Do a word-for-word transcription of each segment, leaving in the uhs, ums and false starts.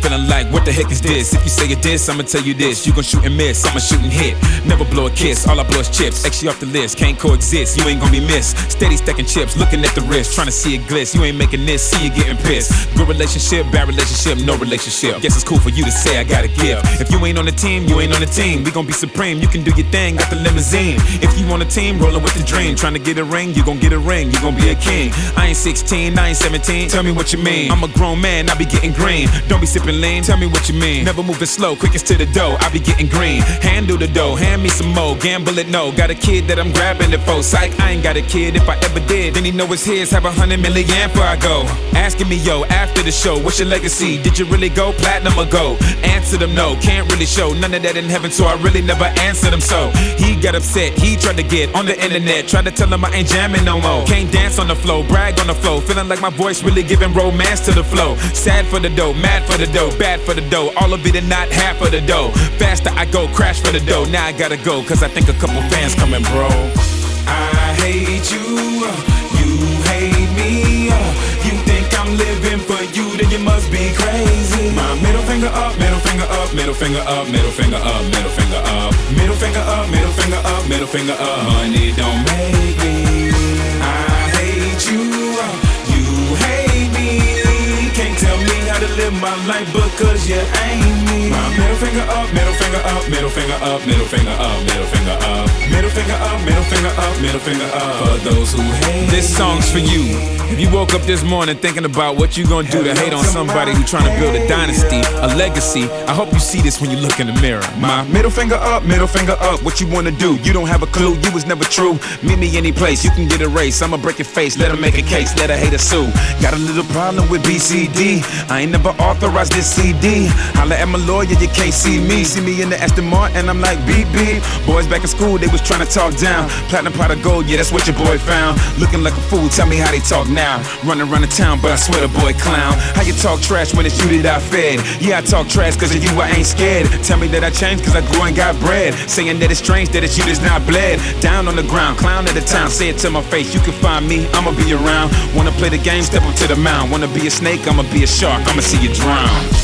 feeling like, what the heck is this? If you say it this, I'ma tell you this. You gon' shoot and miss, I'ma shoot and hit. Never blow a kiss, all I blow is chips. X you off the list, can't coexist, you ain't gon' be missed. Steady stacking chips, looking at the wrist, trying to see it gliss. You ain't making this, see you getting pissed. Good relationship, bad relationship, no relationship. Guess it's cool for you to say I got a gift. If you ain't on the team, you ain't on the team. We gon' be supreme, you can do your thing, got the limousine. If you on the team, rollin' with the dream. Trying to get a ring, you gon' get a ring, you gon' be a king. I ain't sixteen, I ain't seventeen, tell me what you mean. I'm a grown man, I be getting green. Don't be sipping lean, tell me what you mean. Never moving slow, quickest to the dough, I be getting green. Handle the dough, hand me some more, gamble it no. Got a kid that I'm grabbing it for. Psych, I ain't got a kid, if I ever did, then he know it's his. Have a hundred million before I go. Asking me yo, after the show, what's your legacy? Did you really go platinum or gold? Answer them no, can't really show none of that in heaven, so I really never answered him. So he got upset, he tried to get on the internet, tried to tell him I ain't jamming no more. Can't dance on the flow, brag on the flow, feeling like my voice really giving romance to the flow. Sad for the dough, mad for the dough, bad for the dough, all of it and not half of the dough. Faster I go, crash for the dough, now I gotta go, cause I think a couple fans coming, bro. I hate you, you hate me. You think I'm living for you, then you must be crazy. My middle finger up, middle finger up, middle finger up, middle finger up, middle finger up, middle finger up, middle finger up, middle finger up. Money don't make me. I hate you, you hate me. Can't tell me how to live my life because you ain't me. My middle finger up, middle finger up, middle finger up, middle finger up, middle finger up, middle finger up, middle finger up, middle finger up. For those who hate. This song's for you. If you woke up this morning thinking about what you gonna do to hate on somebody who trying to build a dynasty, a legacy, I hope you see this when you look in the mirror. My middle finger up, middle finger up, what you wanna do? You don't have a clue, you was never true. Meet me any place, you can get a race. I'ma break your face, let her make a case, let her hate her sue. Got a little problem with B C D, I ain't never authorized this C D. Holla at my lawyer, you can't see me. See me in the Aston Martin, I'm like beep beep. Boys back in school, they was trying to talk down. Platinum pot of gold, yeah, that's what your boy found. Looking like a fool, tell me how they talk now. Running around the town, but I swear the boy clown. How you talk trash when it's you that I fed? Yeah, I talk trash cause of you, I ain't scared. Tell me that I changed cause I grew and got bread. Saying that it's strange that it's you that's not bled. Down on the ground, clown at the town. Say it to my face, you can find me, I'ma be around. Wanna play the game, step up to the mound. Wanna be a snake, I'ma be a shark, I'ma see you drown.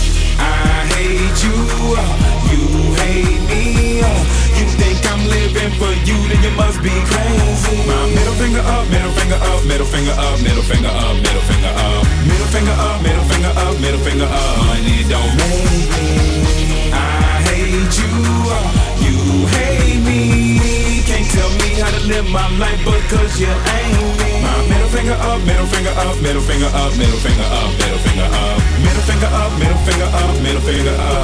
I hate you, you hate me. You think I'm living for you, then you must be crazy. My middle finger up, middle finger up, middle finger up, middle finger up, middle finger up, middle finger up, middle finger up, middle finger up. Money don't make me. I hate you, you hate me. Can't tell me how to live my life because you ain't me. My middle finger up, middle finger up, middle finger up, middle finger up, middle finger up, middle finger up, middle finger up, middle finger up.